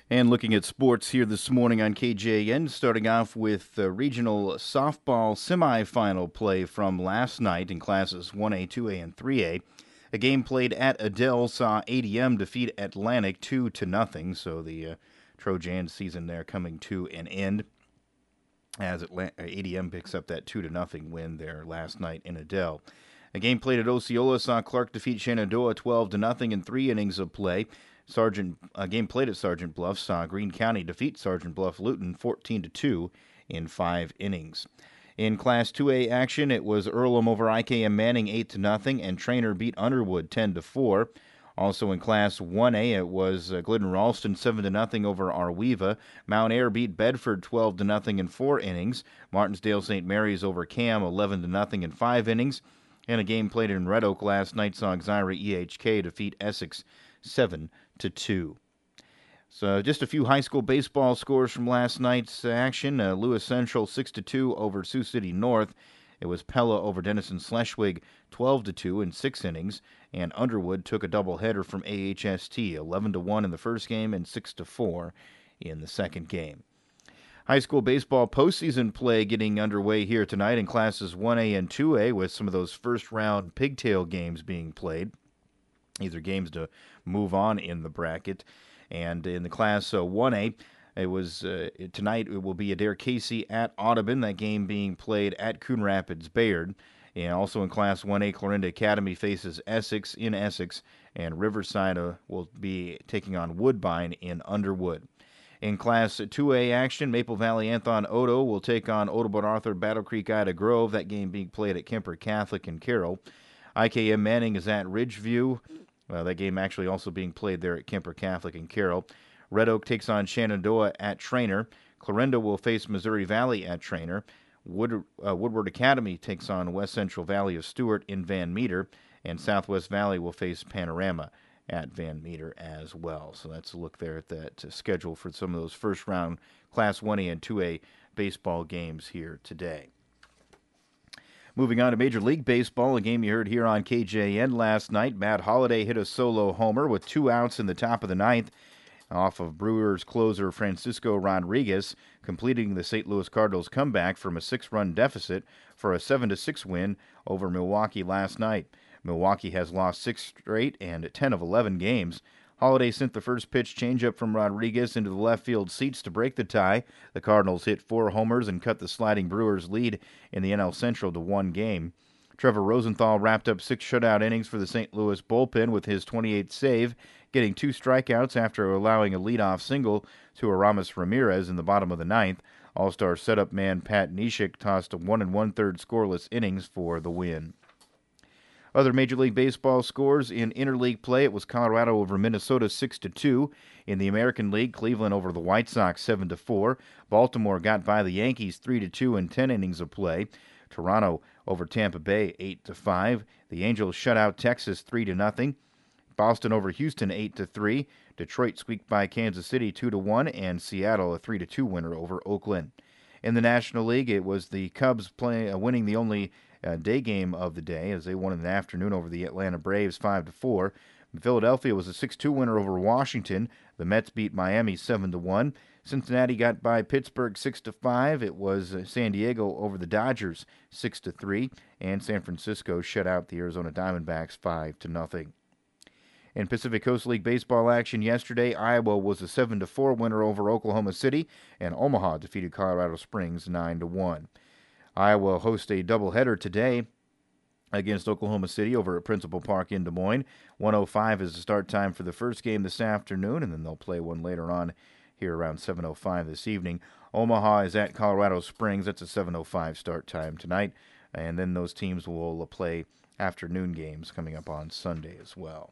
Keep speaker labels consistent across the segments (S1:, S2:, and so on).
S1: And looking at sports here this morning on KJN, starting off with regional softball semifinal play from last night in classes 1A, 2A, and 3A. A game played at Adele saw ADM defeat Atlantic 2-0, so the Trojan season there coming to an end as ADM picks up that 2-0 win there last night in Adele. A game played at Osceola saw Clark defeat Shenandoah 12-0 in 3 innings of play. A game played at Sergeant Bluff saw Greene County defeat Sergeant Bluff Luton 14-2 in 5 innings. In Class 2A action, it was Earlham over IKM Manning 8-0, and Trainer beat Underwood 10-4. Also in Class 1A, it was Glidden Ralston 7-0 over Arweva. Mount Ayr beat Bedford 12-0 in 4 innings. Martinsdale St. Mary's over Cam 11-0 in 5 innings. And a game played in Red Oak last night saw Xira EHK defeat Essex 7-2. So just a few high school baseball scores from last night's action. Lewis Central 6-2 over Sioux City North. It was Pella over Denison Schleswig 12-2 in 6 innings. And Underwood took a doubleheader from AHST 11-1 in the first game and 6-4 in the second game. High school baseball postseason play getting underway here tonight in classes 1A and 2A with some of those first-round pigtail games being played. These are games to move on in the bracket. And in the Class 1A, it was tonight it will be Adair Casey at Audubon, that game being played at Coon Rapids Bayard. And also in Class 1A, Clarinda Academy faces Essex in Essex, and Riverside will be taking on Woodbine in Underwood. In Class 2A action, Maple Valley Anthon Odo will take on Audubon Arthur Battle Creek Ida Grove, that game being played at Kemper Catholic in Carroll. IKM Manning is at Ridgeview. That game actually also being played there at Kemper Catholic in Carroll. Red Oak takes on Shenandoah at Trainer. Clarinda will face Missouri Valley at Trainer. Woodward Academy takes on West Central Valley of Stewart in Van Meter. And Southwest Valley will face Panorama at Van Meter as well. So that's a look there at that schedule for some of those first-round Class 1A and 2A baseball games here today. Moving on to Major League Baseball, a game you heard here on KJN last night. Matt Holliday hit a solo homer with 2 outs in the top of the ninth off of Brewers closer Francisco Rodriguez, completing the St. Louis Cardinals comeback from a 6-run deficit for a 7-6 win over Milwaukee last night. Milwaukee has lost 6 straight and 10 of 11 games. Holliday sent the first pitch changeup from Rodriguez into the left field seats to break the tie. The Cardinals hit 4 homers and cut the sliding Brewers lead in the NL Central to 1 game. Trevor Rosenthal wrapped up 6 shutout innings for the St. Louis bullpen with his 28th save, getting 2 strikeouts after allowing a leadoff single to Aramis Ramirez in the bottom of the ninth. All-star setup man Pat Neshek tossed a 1 1/3 scoreless innings for the win. Other Major League Baseball scores in interleague play, it was Colorado over Minnesota 6-2. In the American League, Cleveland over the White Sox 7-4. Baltimore got by the Yankees 3-2 in 10 innings of play. Toronto over Tampa Bay 8-5. The Angels shut out Texas 3-0. Boston over Houston 8-3. Detroit squeaked by Kansas City 2-1, and Seattle a 3-2 winner over Oakland. In the National League, it was the Cubs winning the only day game of the day as they won in the afternoon over the Atlanta Braves 5-4. Philadelphia was a 6-2 winner over Washington. The Mets beat Miami 7-1. Cincinnati got by Pittsburgh 6-5. It was San Diego over the Dodgers 6-3, and San Francisco shut out the Arizona Diamondbacks 5-0. In Pacific Coast League baseball action yesterday, Iowa was a 7-4 winner over Oklahoma City, and Omaha defeated Colorado Springs 9-1. Iowa hosts a doubleheader today against Oklahoma City over at Principal Park in Des Moines. 1:05 is the start time for the first game this afternoon, and then they'll play one later on here around 7:05 this evening. Omaha is at Colorado Springs. That's a 7:05 start time tonight, and then those teams will play afternoon games coming up on Sunday as well.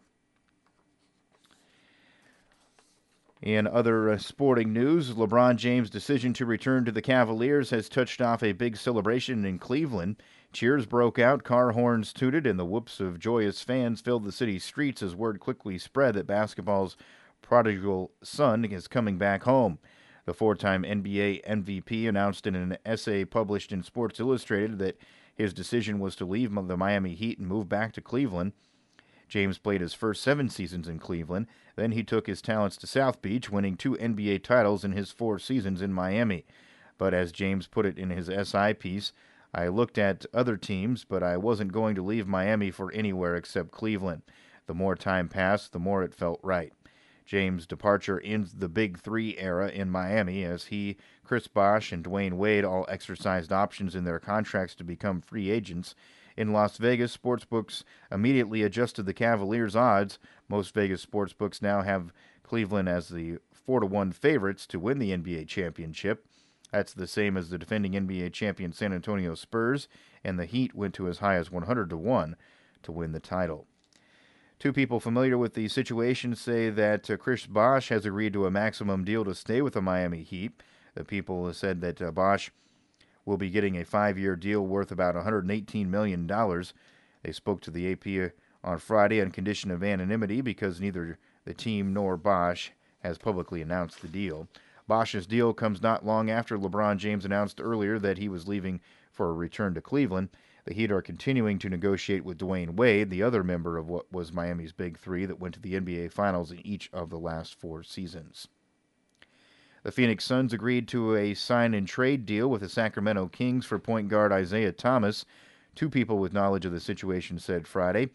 S1: In other sporting news, LeBron James' decision to return to the Cavaliers has touched off a big celebration in Cleveland. Cheers broke out, car horns tooted, and the whoops of joyous fans filled the city's streets as word quickly spread that basketball's prodigal son is coming back home. The 4-time NBA MVP announced in an essay published in Sports Illustrated that his decision was to leave the Miami Heat and move back to Cleveland. James played his first 7 seasons in Cleveland. Then he took his talents to South Beach, winning 2 NBA titles in his 4 seasons in Miami. But as James put it in his SI piece, I looked at other teams, but I wasn't going to leave Miami for anywhere except Cleveland. The more time passed, the more it felt right. James' departure ends the Big Three era in Miami as he, Chris Bosh, and Dwayne Wade all exercised options in their contracts to become free agents. In Las Vegas, sportsbooks immediately adjusted the Cavaliers' odds. Most Vegas sportsbooks now have Cleveland as the 4-1 favorites to win the NBA championship. That's the same as the defending NBA champion San Antonio Spurs, and the Heat went to as high as 100-1 to win the title. 2 people familiar with the situation say that Chris Bosh has agreed to a maximum deal to stay with the Miami Heat. The people said that Bosh will be getting a 5-year deal worth about $118 million. They spoke to the AP on Friday on condition of anonymity because neither the team nor Bosh has publicly announced the deal. Bosh's deal comes not long after LeBron James announced earlier that he was leaving for a return to Cleveland. The Heat are continuing to negotiate with Dwayne Wade, the other member of what was Miami's Big Three that went to the NBA Finals in each of the last 4 seasons. The Phoenix Suns agreed to a sign-and-trade deal with the Sacramento Kings for point guard Isaiah Thomas. 2 people with knowledge of the situation said Friday.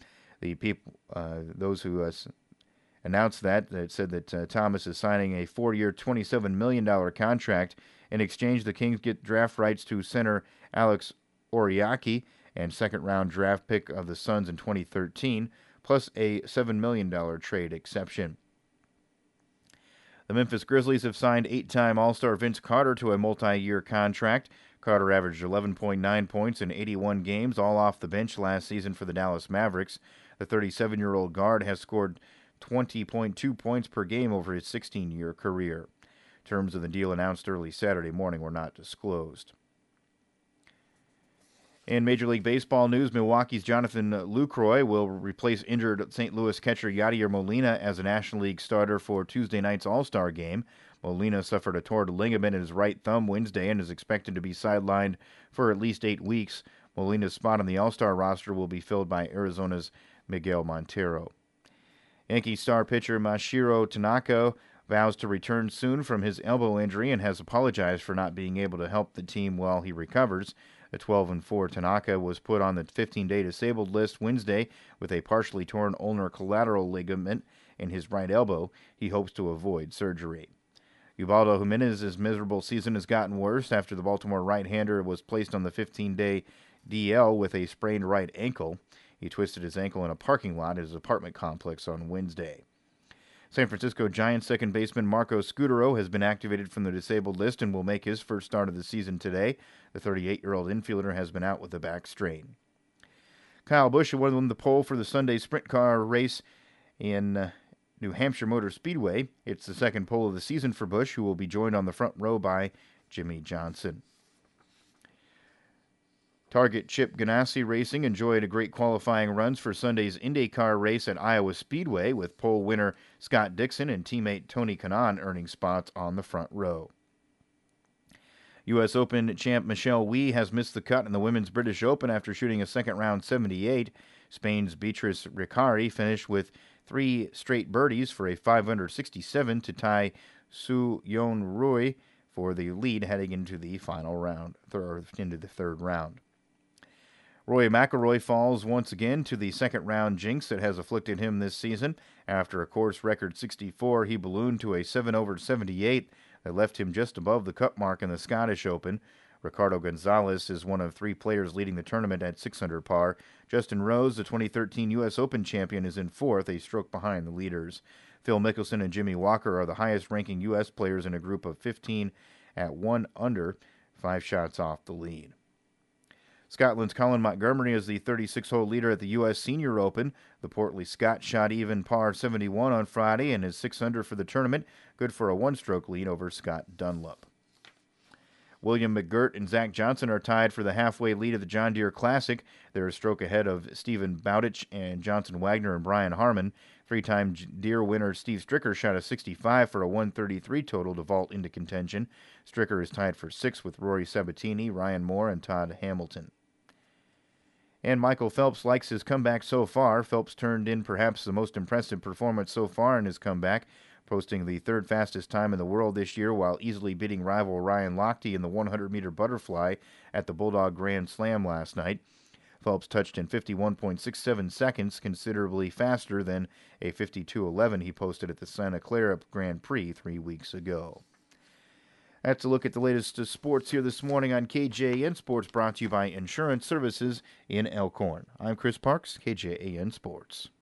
S1: Those who announced that said that Thomas is signing a 4-year, $27 million contract. In exchange, the Kings get draft rights to center Alex Oriaki and second-round draft pick of the Suns in 2013, plus a $7 million trade exception. The Memphis Grizzlies have signed 8-time All-Star Vince Carter to a multi-year contract. Carter averaged 11.9 points in 81 games, all off the bench last season for the Dallas Mavericks. The 37-year-old guard has scored 20.2 points per game over his 16-year career. Terms of the deal announced early Saturday morning were not disclosed. In Major League Baseball news, Milwaukee's Jonathan Lucroy will replace injured St. Louis catcher Yadier Molina as a National League starter for Tuesday night's All-Star game. Molina suffered a torn ligament in his right thumb Wednesday and is expected to be sidelined for at least 8 weeks. Molina's spot on the All-Star roster will be filled by Arizona's Miguel Montero. Yankee star pitcher Masahiro Tanaka vows to return soon from his elbow injury and has apologized for not being able to help the team while he recovers. The 12-4 Tanaka was put on the 15-day disabled list Wednesday with a partially torn ulnar collateral ligament in his right elbow. He hopes to avoid surgery. Ubaldo Jimenez's miserable season has gotten worse after the Baltimore right-hander was placed on the 15-day DL with a sprained right ankle. He twisted his ankle in a parking lot at his apartment complex on Wednesday. San Francisco Giants second baseman Marco Scutaro has been activated from the disabled list and will make his first start of the season today. The 38-year-old infielder has been out with a back strain. Kyle Busch won the pole for the Sunday sprint car race in New Hampshire Motor Speedway. It's the second pole of the season for Busch, who will be joined on the front row by Jimmy Johnson. Target Chip Ganassi Racing enjoyed great qualifying runs for Sunday's IndyCar race at Iowa Speedway, with pole winner Scott Dixon and teammate Tony Kanaan earning spots on the front row. U.S. Open champ Michelle Wie has missed the cut in the Women's British Open after shooting a second-round 78. Spain's Beatriz Ricari finished with 3 straight birdies for a 567 to tie Su Yon Rui for the lead heading into the final round, into the third round. Rory McIlroy falls once again to the second-round jinx that has afflicted him this season. After a course record 64, he ballooned to a 7/78 that left him just above the cut mark in the Scottish Open. Ricardo Gonzalez is one of 3 players leading the tournament at 6 under par. Justin Rose, the 2013 U.S. Open champion, is in 4th, a stroke behind the leaders. Phil Mickelson and Jimmy Walker are the highest-ranking U.S. players in a group of 15 at 1 under, 5 shots off the lead. Scotland's Colin Montgomery is the 36-hole leader at the U.S. Senior Open. The portly Scot shot even par 71 on Friday and is 6 under for the tournament, good for a 1-stroke lead over Scott Dunlop. William McGirt and Zach Johnson are tied for the halfway lead of the John Deere Classic. They're a stroke ahead of Stephen Bowditch and Johnson Wagner and Brian Harmon. 3-time Deere winner Steve Stricker shot a 65 for a 133 total to vault into contention. Stricker is tied for 6th with Rory Sabatini, Ryan Moore, and Todd Hamilton. And Michael Phelps likes his comeback so far. Phelps turned in perhaps the most impressive performance so far in his comeback, posting the third fastest time in the world this year while easily beating rival Ryan Lochte in the 100-meter butterfly at the Bulldog Grand Slam last night. Phelps touched in 51.67 seconds, considerably faster than a 52.11 he posted at the Santa Clara Grand Prix 3 weeks ago. That's a look at the latest sports here this morning on KJAN Sports, brought to you by Insurance Services in Elkhorn. I'm Chris Parks, KJAN Sports.